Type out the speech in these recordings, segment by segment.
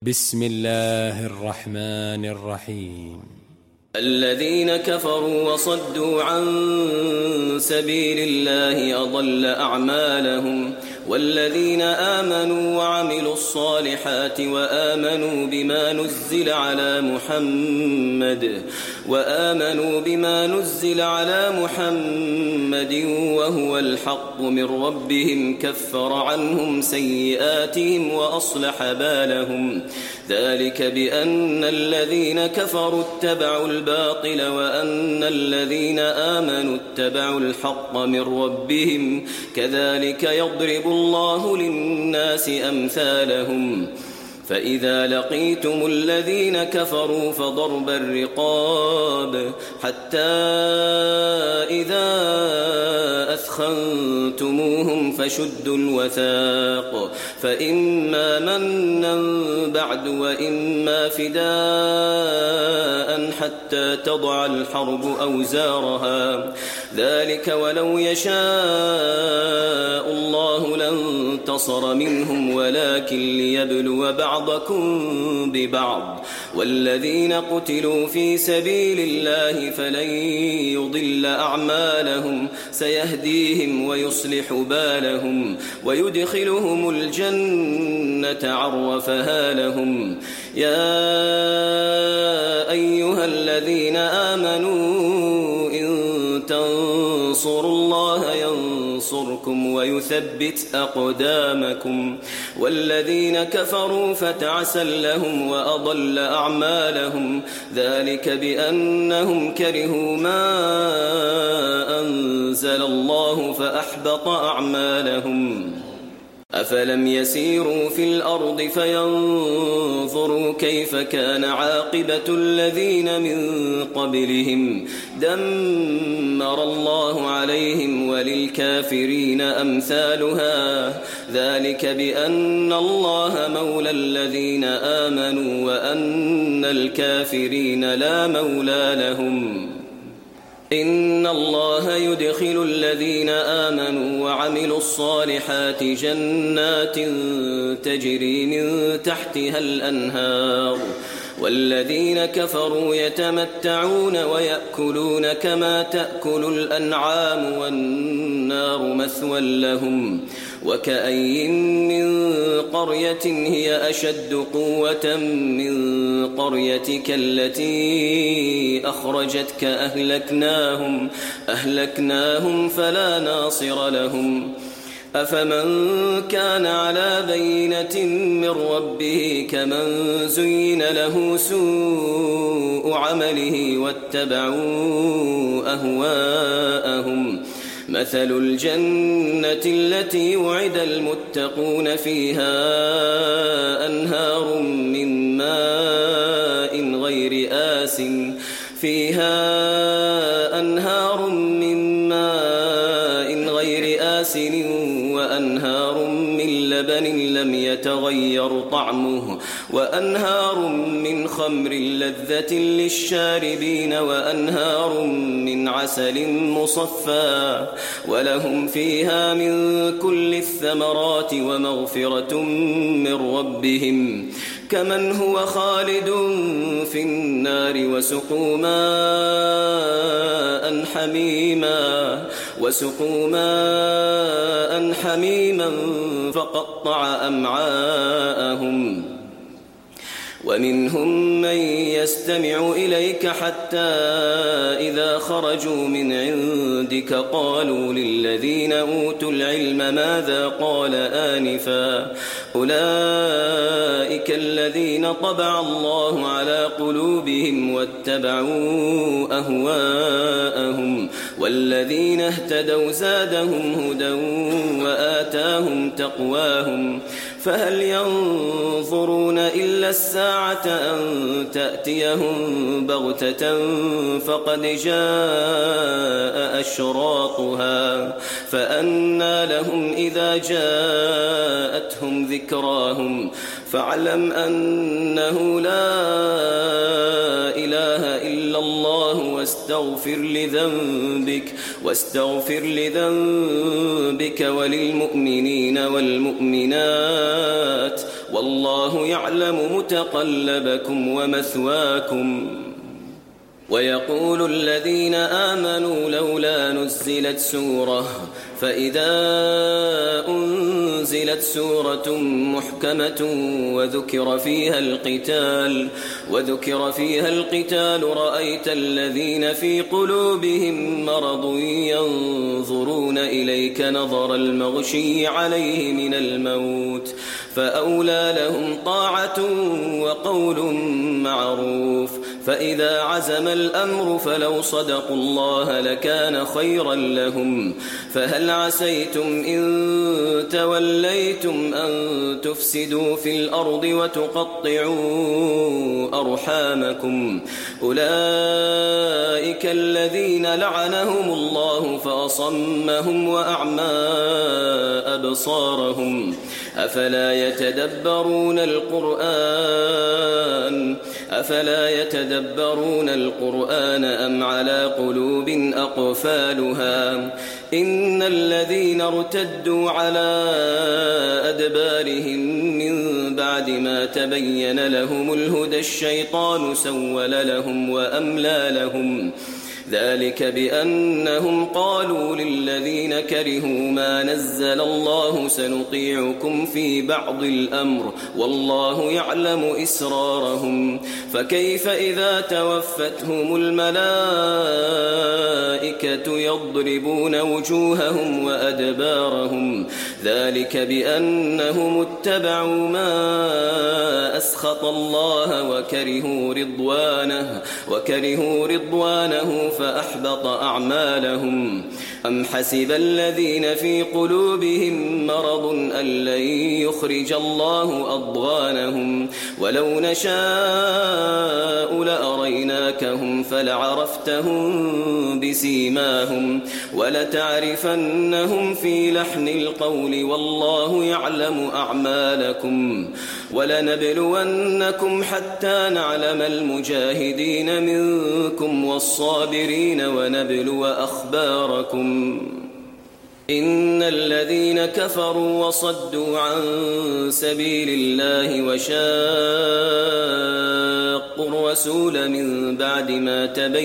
بسم الله الرحمن الرحيم. الذين كفروا وصدوا عن سبيل الله أضل أعمالهم، والذين آمنوا وعملوا الصالحات وآمنوا بما نزل على محمد وهو الحق من ربهم كفر عنهم سيئاتهم وأصلح بالهم. ذلك بأن الذين كفروا اتبعوا الباطل وأن الذين آمنوا اتبعوا الحق من ربهم، كذلك يضرب الله للناس أمثالهم. فإذا لقيتم الذين كفروا فضرب الرقاب حتى إذا أثخنتموهم فشدوا الوثاق، فإما منا بعد وإما فداء حتى تضع الحرب أوزارها، ذلك ولو يشاء الله لانتصر منهم ولكن ليبلو بعضكم ببعض. والذين قتلوا في سبيل الله فلن يضل أعمالهم، سيهديهم ويصلح بالهم ويدخلهم الجنة عرفها لهم. يا أيها الذين آمنوا إن تنصروا الله ينصركم ويثبت أقدامكم. والذين كفروا فتعسا لهم وأضل أعمالهم، ذلك بأنهم كرهوا ما أنزل الله فأحبط أعمالهم. أفلم يسيروا في الأرض فينظروا كيف كان عاقبة الذين من قبلهم، دمر الله عليهم وللكافرين أمثالها، ذلك بأن الله مولى الذين آمنوا وأن الكافرين لا مولى لهم. إن الله يدخل الذين آمنوا وعملوا الصالحات جنات تجري من تحتها الأنهار، والذين كفروا يتمتعون ويأكلون كما تأكل الأنعام والنار مثوى لهم. وكأين من قرية هي أشد قوة من قريتك التي أخرجتك أهلكناهم فلا ناصر لهم. أفمن كان على بينة من ربه كمن زين له سوء عمله واتبعوا أهواءهم. مثل الجنة التي وعد المتقون فيها أنهار من ماء غير آسن وأنهار من لبن لم يتغير طعمه وأنهار من خمر لذة للشاربين وأنهار من عسل مصفى، ولهم فيها من كل الثمرات ومغفرة من ربهم، كمن هو خالد في النار وسقوا ماء حميما فقطع أمعاءهم. ومنهم من يستمع إليك حتى إذا خرجوا من عندك قالوا للذين أوتوا العلم ماذا قال آنفا، أولئك الذين طبع الله على قلوبهم واتبعوا أهواءهم، والذين اهتدوا زادهم هدى وآتاهم تقواهم. فهل ينظرون إلا الساعة أن تأتيهم بغتة فقد جاء أشراطها، فأنى لهم إذا جاءتهم ذكراهم. فاعلم أنه لا إله إلا الله واستغفر لذنبك وللمؤمنين والمؤمنات والله يعلم متقلبكم ومثواكم ويقول الذين آمنوا لولا نزلت سورة فإذا أنزلت سورة محكمة وذكر فيها القتال رأيت الذين في قلوبهم مرض ينظرون إليك نظر المغشي عليه من الموت فأولى لهم طاعة وقول معروف فإذا عزم الأمر فلو صدقوا الله لكان خيرا لهم فهل عسيتم إن توليتم أن تفسدوا في الأرض وتقطعوا أرحامكم أولئك الذين لعنهم الله فأصمهم وأعمى أبصارهم أفلا يتدبرون القرآن أم على قلوب أقفالها إن الذين ارتدوا على أدبارهم من بعد ما تبين لهم الهدى الشيطان سول لهم وأملى لهم ذلك بأنهم قالوا للذين كرهوا ما نزل الله سنطيعكم في بعض الأمر والله يعلم إسرارهم فكيف إذا توفتهم الملائكة يضربون وجوههم وأدبارهم ذلك بأنهم اتبعوا ما أسخط الله وكرهوا رضوانه فأحبط أعمالهم أم حسب الذين في قلوبهم مرض أن لن يخرج الله أضغانهم ولو نشاء لأريناكهم فلعرفتهم بسيماهم ولتعرفنهم في لحن القول والله يعلم أعمالكم ولنبلونكم حتى نعلم المجاهدين منكم والصابرين ونبلو أخباركم إن الذين كفروا وصدوا عن سبيل الله وشاقوا الرسول من بعد ما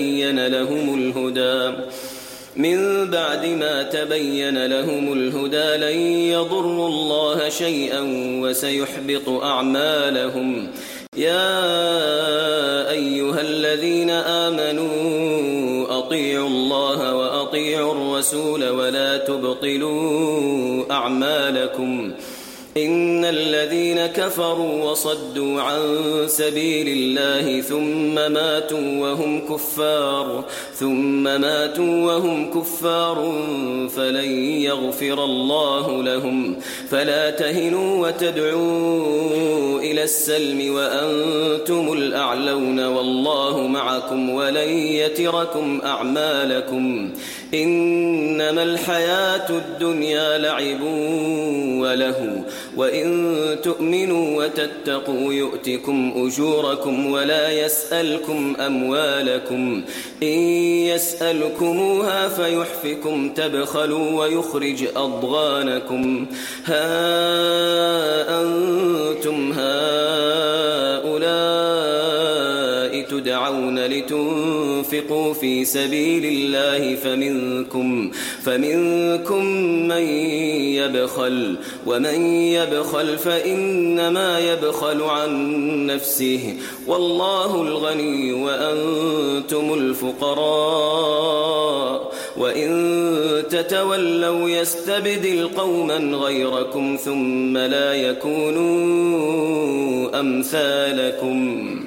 تبين لهم الهدى لن يضروا الله شيئا وسيحبط أعمالهم يا أيها الذين آمنوا أطيعوا الله وأطيعوا الرسول ولا تبطلوا أعمالكم إن الذين كفروا وصدوا عن سبيل الله ثم ماتوا وهم كفار فلن يغفر الله لهم فلا تهنوا وتدعوا إلى السلم وأنتم الأعلون والله معكم ولن يتركم أعمالكم إنما الحياة الدنيا لعب وله وإن تؤمنوا وتتقوا يؤتكم أجوركم ولا يسألكم أموالكم إن يسألكموها فيحفكم تبخلوا ويخرج أضغانكم ها أنتم هؤلاء تدعون لتنفقوا في سبيل الله فمنكم من يبخل ومن يبخل فإنما يبخل عن نفسه والله الغني وأنتم الفقراء وإن تتولوا يستبدل قوما غيركم ثم لا يكونوا أمثالكم